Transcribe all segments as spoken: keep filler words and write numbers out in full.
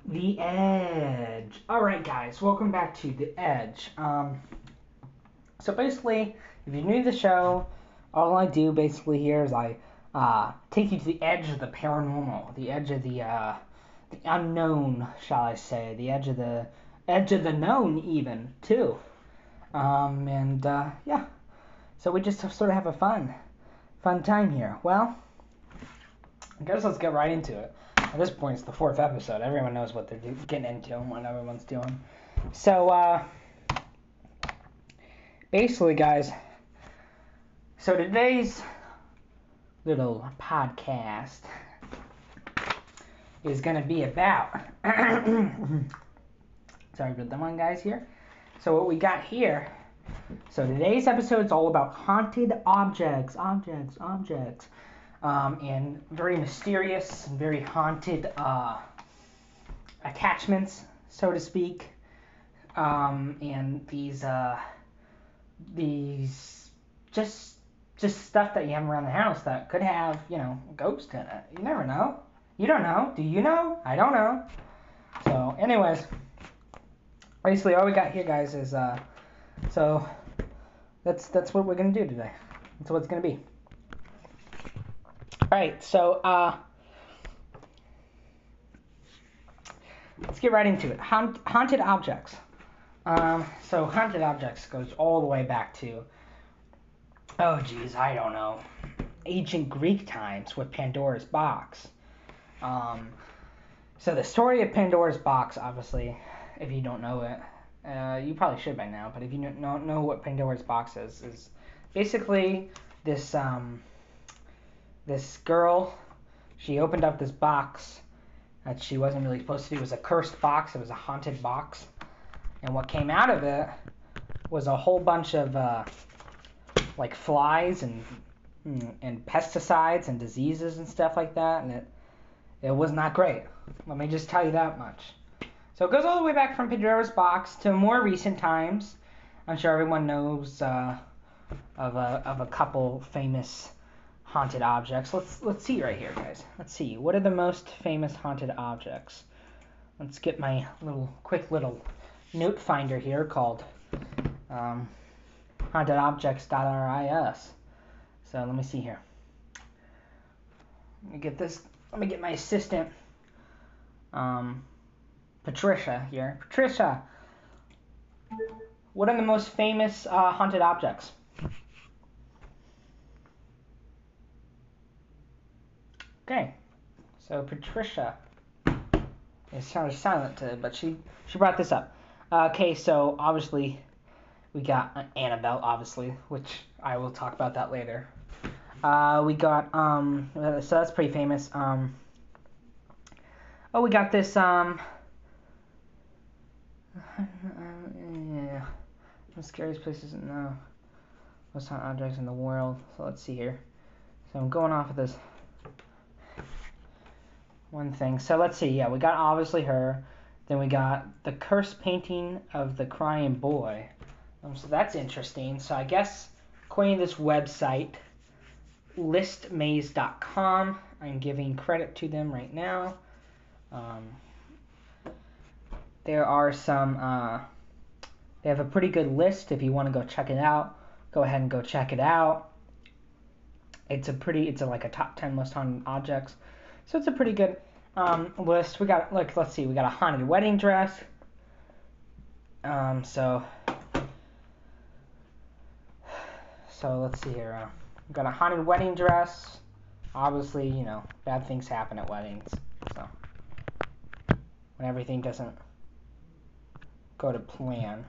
The Edge. All right, guys, welcome back to The Edge. Um, so basically, if you're new to the show, all I do basically here is I uh, take you to the edge of the paranormal, the edge of the uh, the unknown, shall I say, the edge of the edge of the known, even too. Um, and uh, yeah, so we just sort of have a fun, fun time here. Well, I guess let's get right into it. At this point, it's the fourth episode. Everyone knows what they're do- getting into and what everyone's doing. So, uh, basically, guys, so today's little podcast is going to be about. Sorry about that one, guys, here. So, what we got here. So, today's episode is all about haunted objects, objects, objects. Um, and very mysterious and very haunted uh, attachments, so to speak. Um, and these uh, these just just stuff that you have around the house that could have, you know, a ghost in it. You never know. You don't know. Do you know? I don't know. So, anyways, basically all we got here, guys, is uh, so that's that's what we're gonna do today. That's what it's gonna be. All right. So, uh, let's get right into it. Haunt, haunted objects. Um, so haunted objects goes all the way back to, oh geez, I don't know, ancient Greek times with Pandora's box. Um, so the story of Pandora's box, obviously, if you don't know it, uh, you probably should by now, but if you don't know what Pandora's box is, is basically this, um, this girl, she opened up this box that she wasn't really supposed to do. It was a cursed box. It was a haunted box. And what came out of it was a whole bunch of uh, like flies and and pesticides and diseases and stuff like that, and it it was not great. Let me just tell you that much. So it goes all the way back from Pandora's box to more recent times. I'm sure everyone knows uh, of a of a couple famous haunted objects. Let's let's see right here, guys. Let's see. What are the most famous haunted objects? Let's get my little quick little note finder here called um, haunted objects dot R I S. So let me see here. Let me get this. Let me get my assistant, um, Patricia here. Patricia, what are the most famous uh, haunted objects? Okay, so Patricia is kind of silent today, but she she brought this up. Uh, okay, so obviously we got Annabelle, obviously, which I will talk about that later. Uh, we got, um, so that's pretty famous. Um, oh, we got this, um, yeah, the scariest places, no, most haunted objects in the world. So let's see here. So I'm going off of this one thing. So let's see, yeah, we got obviously her. Then we got the cursed painting of the crying boy. Um, so that's interesting. So I guess, according to this website, list maze dot com, I'm giving credit to them right now. Um, there are some, uh, they have a pretty good list. If you want to go check it out, go ahead and go check it out. It's a pretty, it's a, like a top ten most haunted objects. So it's a pretty good um, list. We got, like, let's see, we got a haunted wedding dress. Um, so, so let's see here. Uh, we got a haunted wedding dress. Obviously, you know, bad things happen at weddings. So, when everything doesn't go to plan,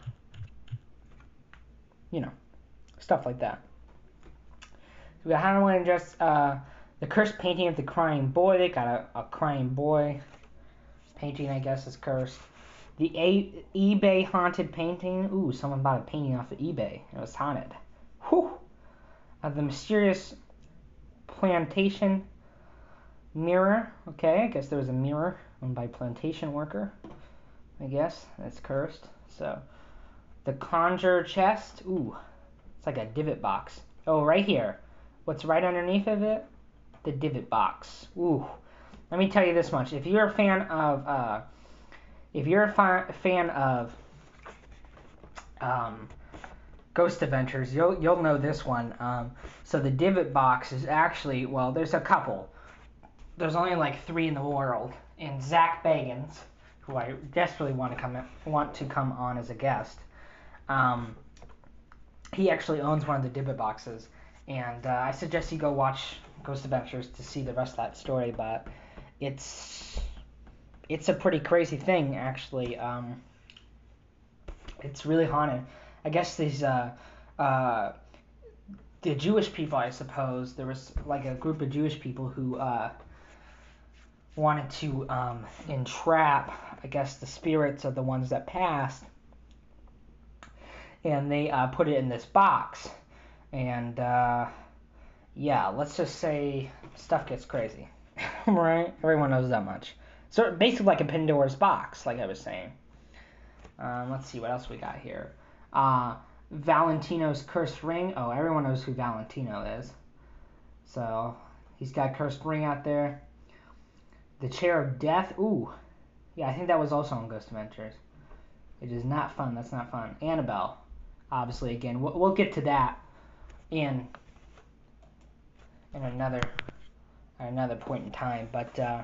you know, stuff like that. So we got haunted wedding dress. Uh, the cursed painting of the crying boy. They got a, a crying boy painting, I guess, is cursed. The a- eBay haunted painting. Ooh, someone bought a painting off of eBay. It was haunted. Whew. Uh, the mysterious plantation mirror. Okay, I guess there was a mirror owned by plantation worker. I guess that's cursed. So the conjure chest. Ooh, it's like a divot box. Oh, right here. What's right underneath of it? The divot box. Ooh. Let me tell you this much. If you're a fan of uh, if you're a fi- fan of um, Ghost Adventures, you'll you'll know this one. Um, so the Divot Box is actually, well, there's a couple. There's only like three in the world, and Zach Bagans, who I desperately want to come want to come on as a guest. Um, he actually owns one of the Divot Boxes, and uh, I suggest you go watch Ghost Adventures to see the rest of that story. But it's it's a pretty crazy thing, actually. Um, it's really haunted. I guess these uh, uh, the Jewish people, I suppose, there was like a group of Jewish people who uh, wanted to um, entrap, I guess, the spirits of the ones that passed, and they uh, put it in this box. And uh, yeah, let's just say stuff gets crazy, right? Everyone knows that much. So basically, like a Pandora's box, like I was saying. Um, let's see what else we got here. Uh, Valentino's cursed ring. Oh, everyone knows who Valentino is. So he's got a cursed ring out there. The chair of death. Ooh, yeah, I think that was also on Ghost Adventures. It is not fun. That's not fun. Annabelle, obviously. Again, we'll, we'll get to that in in another another point in time. But uh,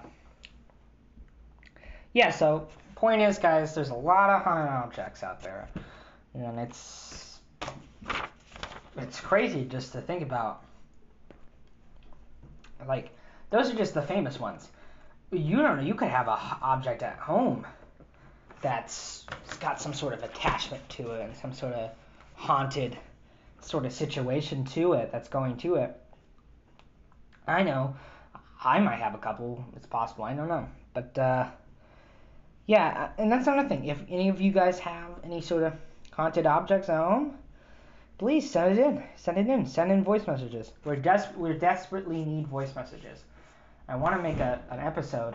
yeah, so point is, guys, there's a lot of haunted objects out there, and it's it's crazy just to think about. Like, those are just the famous ones. You don't know. You could have a h- object at home that's got some sort of attachment to it and some sort of haunted sort of situation to it that's going to it. I know. I might have a couple. It's possible. I don't know. But, uh, yeah, and that's another thing. If any of you guys have any sort of haunted objects at home, please send it in. Send it in. Send in voice messages. We're des- we desperately need voice messages. I want to make a, an episode.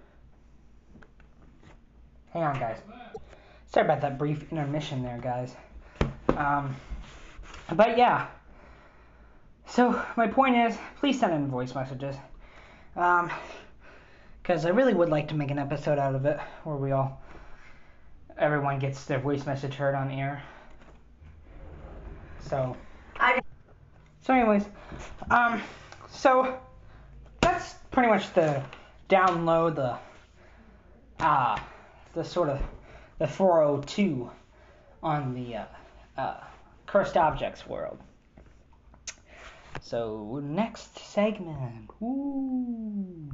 Hang on, guys. Sorry about that brief intermission there, guys. Um, but yeah. So my point is, please send in voice messages. Um, because I really would like to make an episode out of it where we all, everyone gets their voice message heard on air. So, I. So anyways, um, so that's pretty much the download the, uh, the sort of the four oh two on the uh, uh, cursed objects world. So next segment. Woo.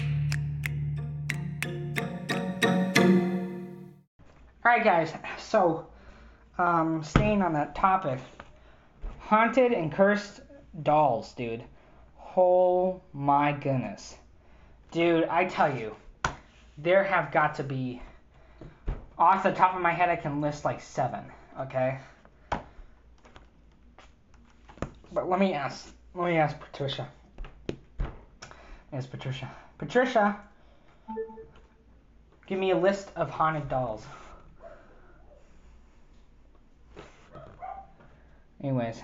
Alright guys, so um, staying on that topic, haunted and cursed dolls, dude. Oh my goodness. Dude, I tell you, there have got to be, off the top of my head I can list like seven, okay? But let me ask, let me ask Patricia. Yes, Patricia. Patricia, give me a list of haunted dolls. Anyways.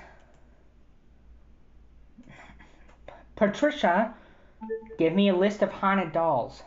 Patricia, give me a list of haunted dolls.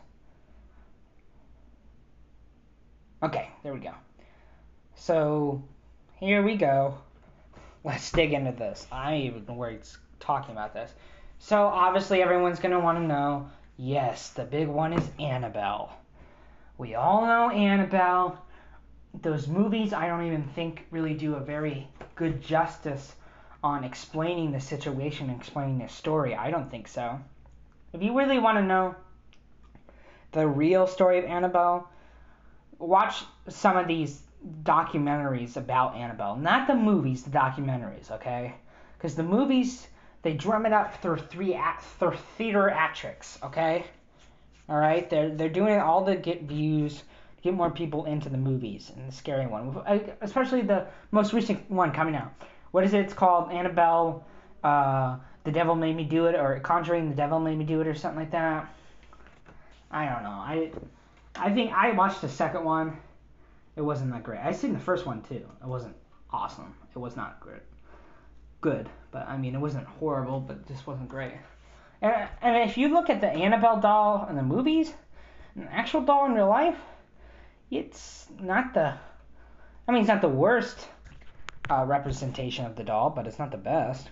Okay, there we go. So, here we go. Let's dig into this. I even know where he's talking about this. So, obviously, everyone's going to want to know, yes, the big one is Annabelle. We all know Annabelle. Those movies, I don't even think really do a very good justice on explaining the situation and explaining the story. I don't think so. If you really want to know the real story of Annabelle, watch some of these documentaries about Annabelle. Not the movies, the documentaries, okay? Because the movies, they drum it up through three act, through theatrics, okay? All right, they're they're doing it all to get views, get more people into the movies and the scary one, especially the most recent one coming out. What is it? It's called Annabelle, uh, The Devil Made Me Do It, or Conjuring, The Devil Made Me Do It, or something like that. I don't know. I I think I watched the second one. It wasn't that great. I seen the first one too. It wasn't awesome. It was not great. Good, but I mean, it wasn't horrible, but it just wasn't great. And, and if you look at the Annabelle doll in the movies, an actual doll in real life, it's not the, I mean, it's not the worst uh, representation of the doll, but it's not the best.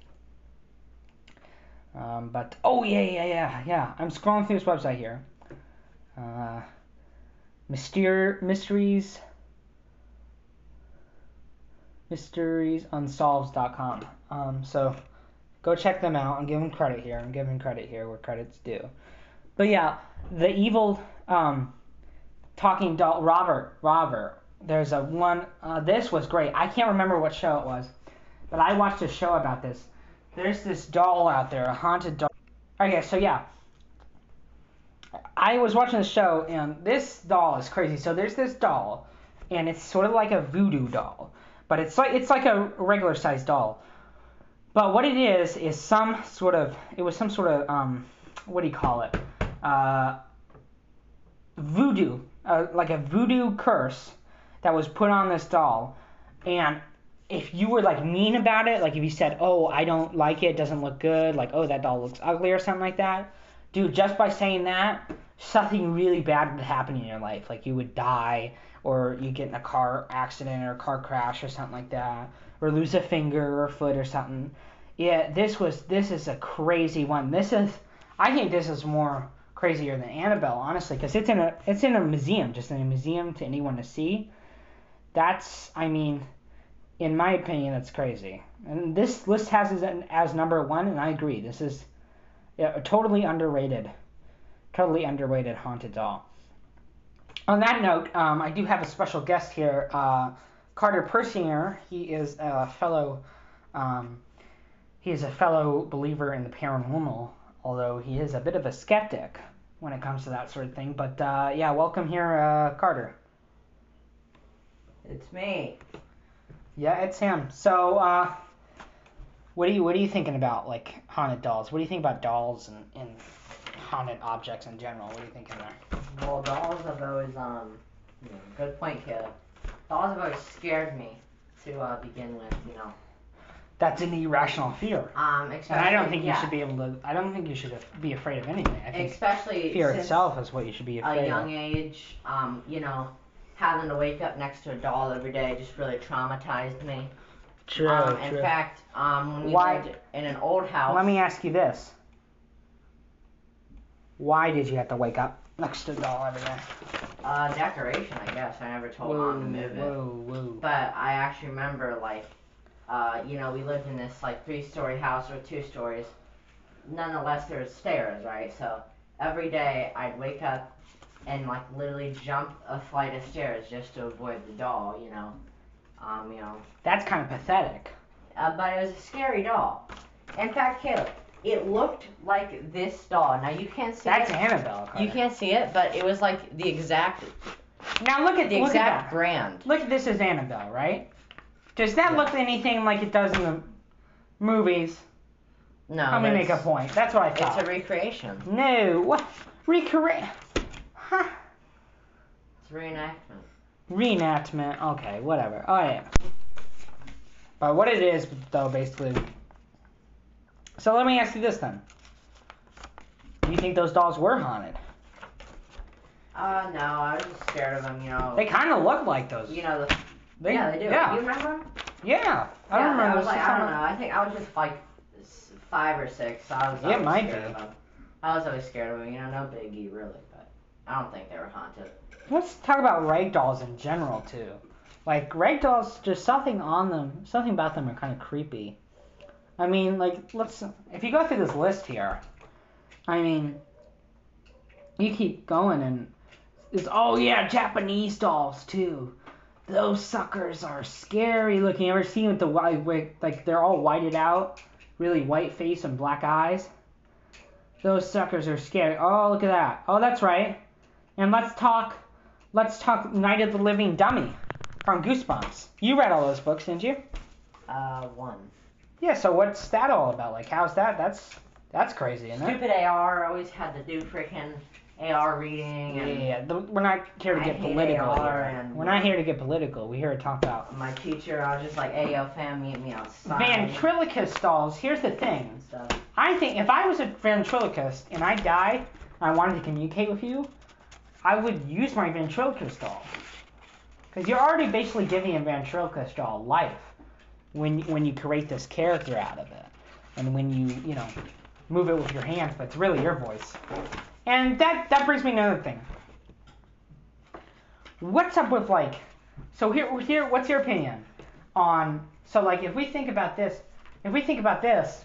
Um, but, oh, yeah, yeah, yeah, yeah. I'm scrolling through this website here. Uh, Myster- Mysteries, mysteries unsolved dot com. Um, so, go check them out and give them credit here. I'm giving credit here where credit's due. But, yeah, the evil um, talking doll, Robert, Robert. There's a one, uh, this was great. I can't remember what show it was, but I watched a show about this. There's this doll out there, a haunted doll. Okay, so yeah. I was watching the show, and this doll is crazy. So there's this doll, and it's sort of like a voodoo doll, but it's like it's like a regular sized doll. But what it is is some sort of it was some sort of um what do you call it? Uh, voodoo, uh, like a voodoo curse that was put on this doll, and if you were like mean about it, like if you said, "Oh, I don't like it, it doesn't look good," like, "Oh, that doll looks ugly," or something like that, dude, just by saying that, something really bad would happen in your life. Like you would die, or you get in a car accident or a car crash or something like that, or lose a finger or a foot or something. Yeah, this was this is a crazy one. This is, I think this is more crazier than Annabelle, honestly, because it's in a it's in a museum, just in a museum to anyone to see. That's, I mean, in my opinion, that's crazy. And this list has it as number one, and I agree. This is yeah, a totally underrated, totally underrated haunted doll. On that note, um, I do have a special guest here, uh, Carter Persinger. He is a fellow, um, he is a fellow believer in the paranormal, although he is a bit of a skeptic when it comes to that sort of thing. But uh, yeah, welcome here, uh, Carter. It's me. Yeah, it's him. So, uh, what are you what are you thinking about, like haunted dolls? What do you think about dolls and, and haunted objects in general? What are you thinking there? Well, dolls have always um, you know, good point, kid. Dolls have always scared me to uh, begin with, you know. That's an irrational fear. Um, and I don't think yeah. you should be able to. I don't think you should be afraid of anything. I think especially fear since itself is what you should be afraid of. a young age, um, you know, having to wake up next to a doll every day just really traumatized me. True, um, true. In fact, um, when we Why, lived in an old house. Let me ask you this: why did you have to wake up next to a doll every day? Uh, decoration, I guess. I never told whoa, Mom to move it. Whoa, whoa. But I actually remember, like, uh, you know, we lived in this like three-story house or two stories. Nonetheless, there was stairs, right? So every day I'd wake up and like literally jump a flight of stairs just to avoid the doll, you know. Um, you know. That's kind of pathetic. Uh, but it was a scary doll. In fact, Caleb, it looked like this doll. Now you can't see That's it. That's Annabelle. Carter. You can't see it, but it was like the exact. Now look at the look exact at that. brand. Look at this as Annabelle, right? Does that yeah. look anything like it does in the movies? No. Let me make a point. That's what I thought. It's a recreation. No. What? Recreate? Huh? It's reenactment. Reenactment. Okay, whatever. Oh yeah. But what it is, though, basically. So let me ask you this then. Do you think those dolls were haunted? Uh, no, I was just scared of them, you know. They kind of look like those. You know, the, they, yeah, they do. Yeah. You remember them? Yeah, I yeah, remember. I was those like, I don't know. I think I was just like five or six. So I was. It I was might scared be. Of them. I was always scared of them. You know, no biggie really, but I don't think they were haunted. Let's talk about rag dolls in general too. Like rag dolls, just something on them, something about them are kind of creepy. I mean, like, let's. If you go through this list here, I mean, you keep going and it's oh yeah, Japanese dolls too. Those suckers are scary looking. Ever seen with the white, like they're all whited out, really white face and black eyes? Those suckers are scary. Oh, look at that. Oh, that's right. And let's talk, let's talk Night of the Living Dummy from Goosebumps. You read all those books, didn't you? Uh, one. Yeah. So what's that all about? Like, how's that? That's that's crazy, isn't it? Stupid A R always had to do freaking A R reading. And yeah, the, we're not here to I get hate political A R here. and We're not here to get political. We're here to talk about my teacher. I was just like, "Hey, yo, fam, meet me outside." ventriloquist dolls. Here's the thing. And stuff. I think if I was a ventriloquist and I died and I wanted to communicate with you, I would use my ventriloquist doll. Because you're already basically giving a ventriloquist doll life when when you create this character out of it. And when you, you know, move it with your hands, but it's really your voice. And that, that brings me to another thing. What's up with, like, so here, here, what's your opinion on, so, like, if we think about this, if we think about this,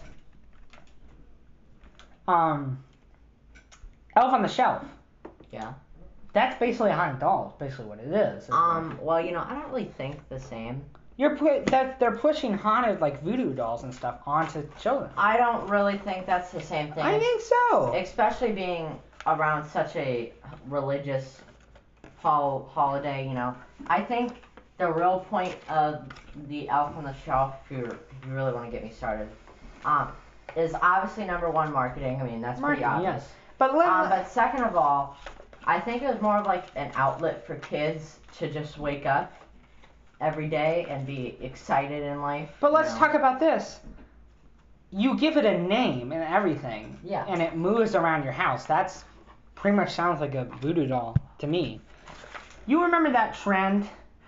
um, Elf on the Shelf. Yeah. That's basically a haunted doll, is basically what it is. Um, well, you know, I don't really think the same. You're put that they're pushing haunted, like, voodoo dolls and stuff onto children. I don't really think that's the same thing. I think so. Especially being around such a religious hol- holiday, you know. I think the real point of the Elf on the Shelf, if you, if you really want to get me started, um, is obviously number one, marketing. I mean, that's Marketing, pretty obvious. yes. But, let, um, but second of all, I think it was more of like an outlet for kids to just wake up every day and be excited in life. But let's you know. talk about this. You give it a name and everything, Yeah. and it moves around your house. That's pretty much sounds like a voodoo doll to me. You remember that trend?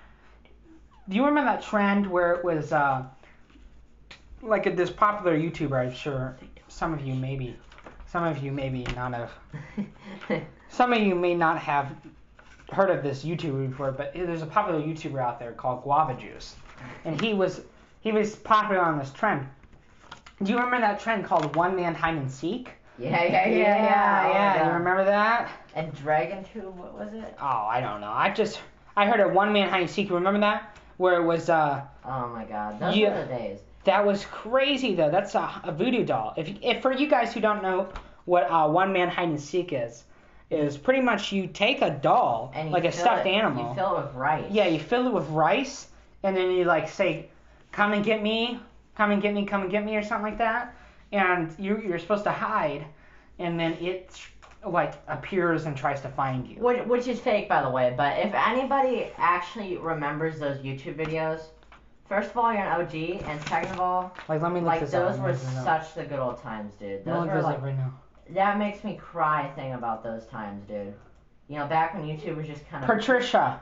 Do you remember that trend where it was uh, like a, this popular YouTuber? I'm sure some of you maybe, some of you maybe not have, some of you may not have heard of this YouTuber before, but there's a popular YouTuber out there called Guava Juice, and he was he was popular on this trend. Do you remember that trend called one man hide and seek? Yeah, yeah, yeah, yeah. yeah. Oh, yeah. yeah. You remember that? And Dragon Tube, what was it? Oh, I don't know. I just I heard of one man hide and seek. Remember that? Where it was uh. Oh my God, those yeah, were the days. That was crazy though. That's a, a voodoo doll. If if for you guys who don't know what uh, one man hide and seek is, is pretty much you take a doll, and like a stuffed it, animal. You fill it with rice. Yeah, you fill it with rice, and then you like say, "Come and get me, come and get me, come and get me," or something like that. And you you're supposed to hide, and then it like appears and tries to find you. Which, which is fake, by the way. But if anybody actually remembers those YouTube videos, first of all, you're an O G, and second of all, Like let me look like this those up. were such the good old times, dude. Those Look were this like up right now. that makes me cry thinking about those times, dude. You know, back when YouTube was just kind of Patricia.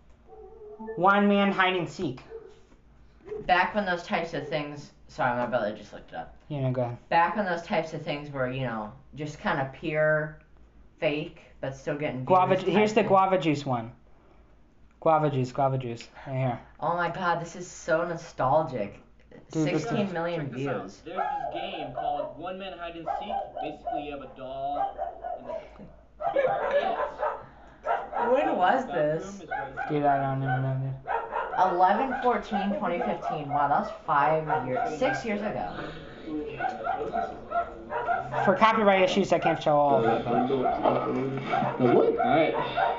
One man hide and seek. back when those types of things. Sorry, my brother just looked it up. You know, go ahead. Back when those types of things were, you know, just kind of pure fake, but still getting Guava. views Here's the type thing. guava juice one. Guava juice, guava juice. Right here. Oh my God, this is so nostalgic. Dude, this sixteen is- million Check this out. views. There's this game called One Man Hide and Seek. Basically, you have a doll. And the... When was Back this? room is right Dude, I don't even know. Dude. eleven fourteen twenty fifteen. Wow, that was five years, six years ago. For copyright issues, I can't show all of it. But... What? Alright.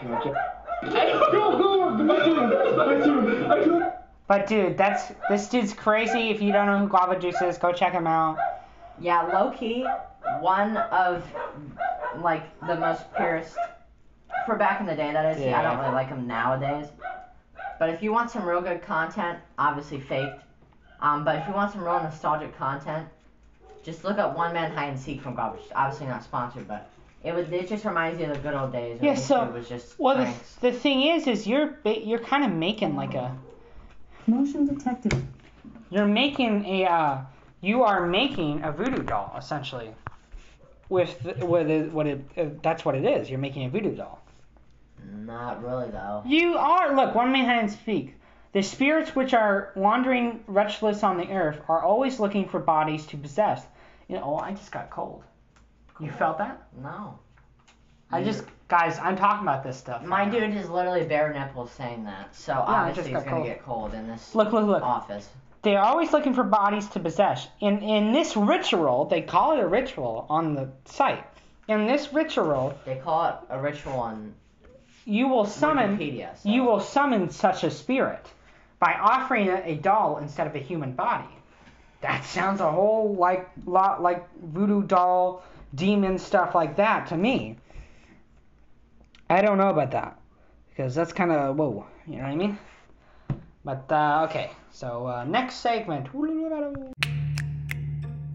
Go, go! My turn! My turn! I turn! But dude, that's this dude's crazy. If you don't know who Guava Juice is, go check him out. Yeah, low key, one of like the most purest for back in the day. That is. Yeah. I don't really like them nowadays. But if you want some real good content, obviously faked. Um, but if you want some real nostalgic content, just look up One Man Hide and Seek from Guava Juice. Obviously not sponsored, but it would. It just reminds you of the good old days. When Yeah, so- YouTube was just Well, the, pranks. the thing is, is you're ba- you're kind of making like a Motion detected. you're making a uh, you are making a voodoo doll essentially. With the, with it, what it uh, that's what it is. You're making a voodoo doll. Not really though. You are look one man hide and speak. The spirits which are wandering restless on the earth are always looking for bodies to possess. You know, oh, I just got cold. You felt that? No. I just guys, I'm talking about this stuff. My right now. dude is literally bare nipples saying that, so I just obviously got he's gonna cold. get cold in this Look, look, look. office. They are always looking for bodies to possess. In in this ritual, they call it a ritual on the site. In this ritual, They call it a ritual on you will summon Wikipedia. So. you will summon such a spirit by offering it a doll instead of a human body. That sounds a whole like lot like voodoo doll, demon stuff like that to me. I don't know about that because that's kind of whoa, you know what I mean? But uh, okay, so uh, next segment.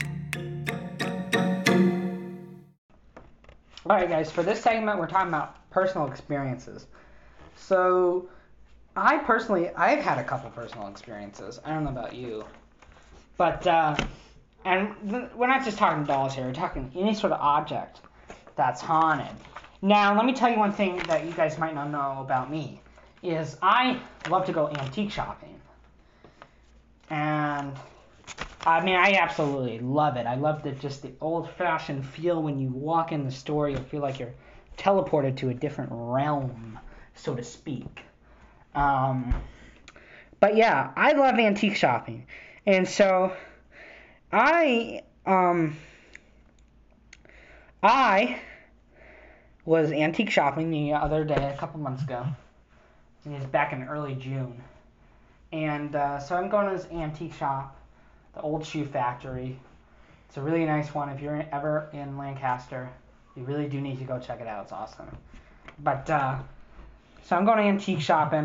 Alright guys, for this segment we're talking about personal experiences. So, I personally, I've had a couple personal experiences. I don't know about you. But, uh, and th- we're not just talking dolls here. We're talking any sort of object that's haunted. Now, let me tell you one thing that you guys might not know about me. Is I love to go antique shopping. And, I mean, I absolutely love it. I love the just the old-fashioned feel when you walk in the store. You'll feel like you're teleported to a different realm, so to speak. Um, but yeah, I love antique shopping. And so, I, um, I was antique shopping the other day, a couple months ago. It was back in early June. And uh, so I'm going to this antique shop, the Old Shoe Factory. It's a really nice one. If you're ever in Lancaster, you really do need to go check it out. It's awesome. But, uh, so I'm going to antique shopping.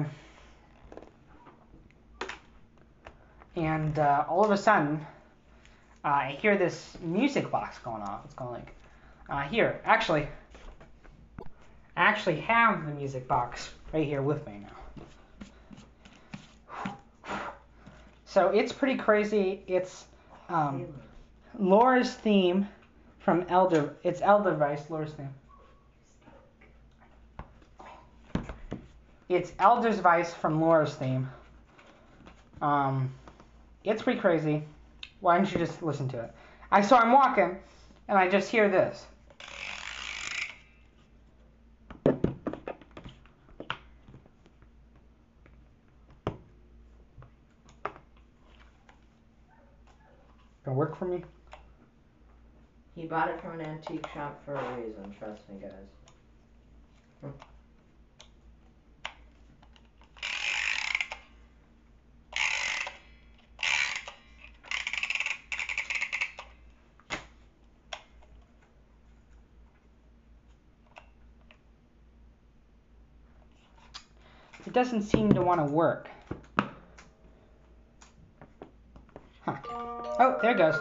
And uh, all of a sudden, uh, I hear this music box going off. It's going like, uh, here, actually, I actually have the music box right here with me now. So it's pretty crazy. It's um, Laura's theme from Elder. It's Elderweiss, Laura's theme. It's Elderweiss from Laura's theme. Um, it's pretty crazy. Why don't you just listen to it? I so I'm walking, and I just hear this. Gonna work for me? He bought it from an antique shop for a reason, trust me, guys. Hmm. It doesn't seem to want to work. Huh. Oh, there it goes.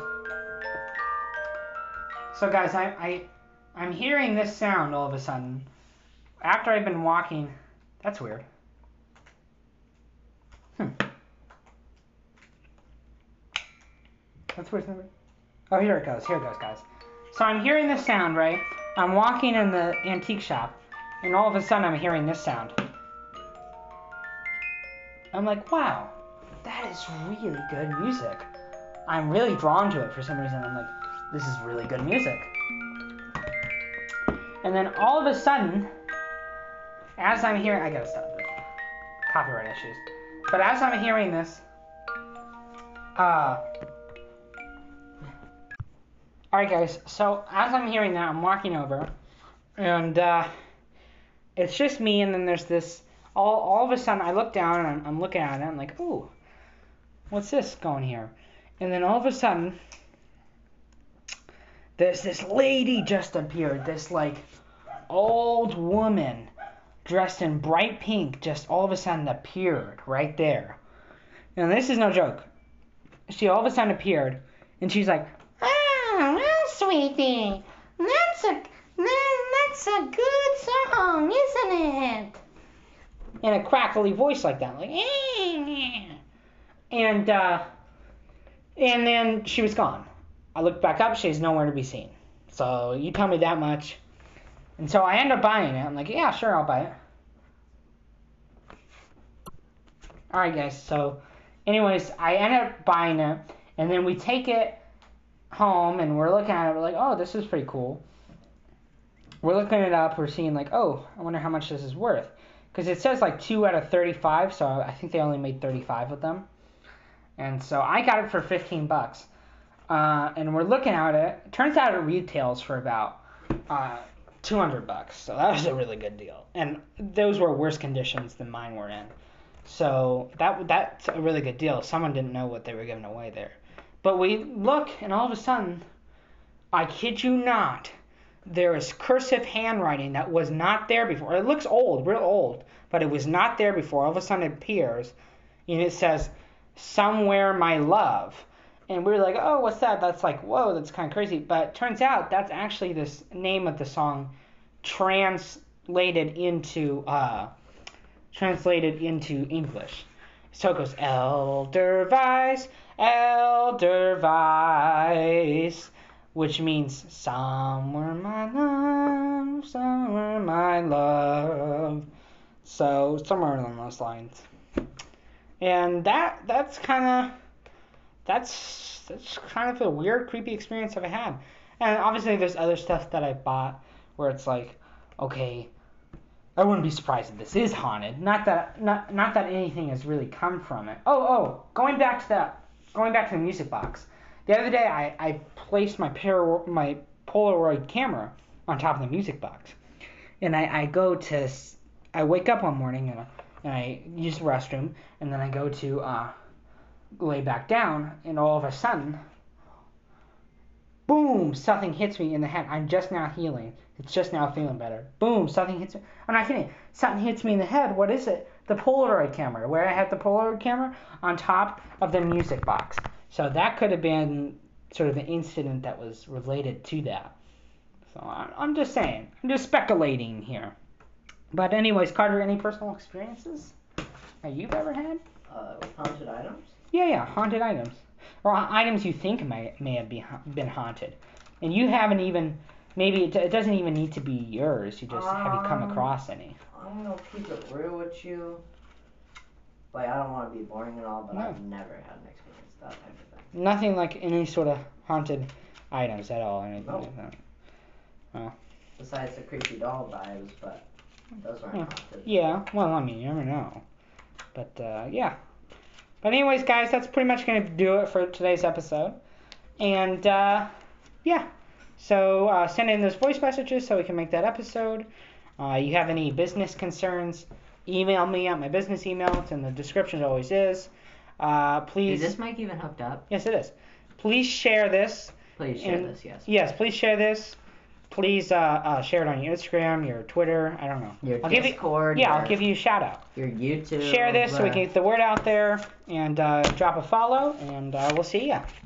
So guys, I, I, I'm hearing this sound all of a sudden. After I've been walking, that's weird. Hmm. That's weird. Oh, here it goes. Here it goes, guys. So I'm hearing this sound, right? I'm walking in the antique shop, and all of a sudden I'm hearing this sound. I'm like, wow, that is really good music. I'm really drawn to it for some reason. I'm like, this is really good music. And then all of a sudden, as I'm hearing, I gotta stop this. Copyright issues. But as I'm hearing this, uh, alright guys, so as I'm hearing that, I'm walking over, and uh, it's just me, and then there's this, all, all of a sudden I look down, and I'm, I'm looking at it, and I'm like, ooh, what's this going here? And then all of a sudden, there's this lady just appeared, this like old woman dressed in bright pink just all of a sudden appeared right there. And this is no joke. She all of a sudden appeared, and she's like, "Oh, well, sweetie, that's a that's a good song, isn't it?" In a crackly voice like that, like, eh. and uh, and then she was gone. I looked back up, she's nowhere to be seen. So you tell me that much. And so I end up buying it. I'm like, yeah, sure, I'll buy it. Alright, guys, so anyways, I end up buying it, and then we take it home, and we're looking at it, we're like, oh, this is pretty cool. We're looking it up, we're seeing like, oh, I wonder how much this is worth. Because it says like two out of thirty-five, so I think they only made thirty-five of them. And so I got it for fifteen bucks. Uh, and we're looking at it. It turns out it retails for about uh, two hundred bucks. So that was a really good deal. And those were worse conditions than mine were in. So that that's a really good deal. Someone didn't know what they were giving away there. But we look, and all of a sudden, I kid you not, there is cursive handwriting that was not there before. It looks old, real old, but it was not there before. All of a sudden it appears, and it says, "Somewhere my love." And we were like, oh, what's that? That's like, whoa, that's kind of crazy. But it turns out that's actually this name of the song, Trans translated into uh, translated into English. So it goes Elder Vice, Elder Vice, which means somewhere my love, somewhere my love. So somewhere along those lines. And that that's kind of that's that's kind of a weird, creepy experience I've had. And obviously, there's other stuff that I bought where it's like, okay, I wouldn't be surprised if this is haunted. Not that not not that anything has really come from it. Oh oh, going back to that, going back to the music box. The other day, I, I placed my par- my Polaroid camera on top of the music box, and I, I go to I wake up one morning and I, and I use the restroom, and then I go to uh, lay back down, and all of a sudden, boom, something hits me in the head. I'm just now healing. It's just now feeling better. Boom, something hits me. I'm not kidding. Something hits me in the head. What is it? The Polaroid camera. Where I had the Polaroid camera on top of the music box. So that could have been sort of an incident that was related to that. So I'm just saying. I'm just speculating here. But anyways, Carter, any personal experiences that you've ever had? Uh, with haunted items? Yeah, yeah, haunted items. Or items you think may, may have be, been haunted. And you haven't even, maybe it, it doesn't even need to be yours. You just, um, have you come across any? I'm going to keep it real with you. Like, I don't want to be boring and all, but No. I've never had an experience with that type of thing. Nothing like any sort of haunted items at all, or anything Nope. like that. Well, Besides the creepy doll vibes, but those aren't yeah. haunted. Yeah, well, I mean, you never know. But, uh, yeah. But anyways, guys, that's pretty much going to do it for today's episode. And, uh, yeah. So, uh, send in those voice messages so we can make that episode. Uh, you have any business concerns, email me at my business email. It's in the description, it always is. Uh, please. Is this mic even hooked up? Yes, it is. Please share this. Please share and, this, yes. Yes, please share this. Please uh, uh, share it on your Instagram, your Twitter, I don't know. Your I'll Discord. Give you, yeah, your, I'll give you a shout out. Your YouTube. Share this so we uh, can get the word out there, and uh, drop a follow, and uh, we'll see ya.